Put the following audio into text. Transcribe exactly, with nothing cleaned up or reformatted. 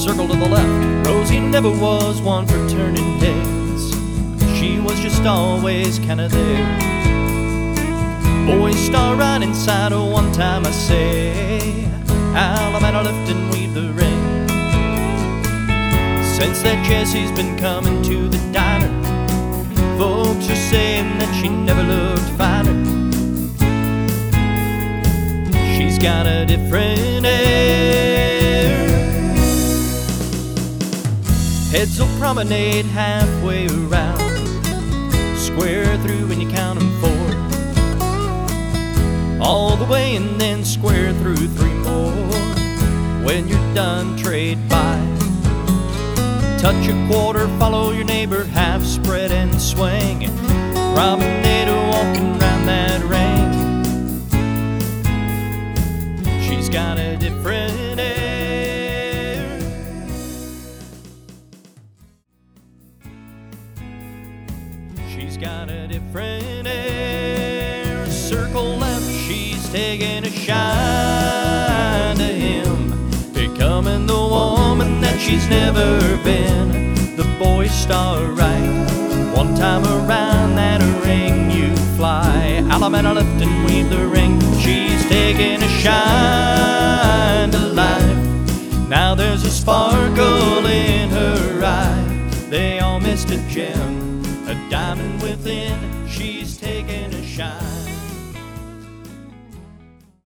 circle to the left. Rosie never was one for turning heads. She was just always kinda there. Boys star right inside her one time, I say. Alabama left and weave the ring. Since that Jessie's been coming to the diner, folks are saying that she never looked finer. She's got a different air. Heads will promenade halfway around, square through when you count them four, all the way and then square through three more. When you're done, trade by. Touch a quarter, follow your neighbor, half spread and swing. Promenade walking round that ring. She's got a different air. She's got a different air. Circle left, she's taking a shine to him, becoming the woman that she's never been. The boys star right, one time around that ring you fly. Alabama left and weave the ring. She's taking a shine to life. Now there's a sparkle in her eye. They all missed a gem, a diamond within. She's taking a shine.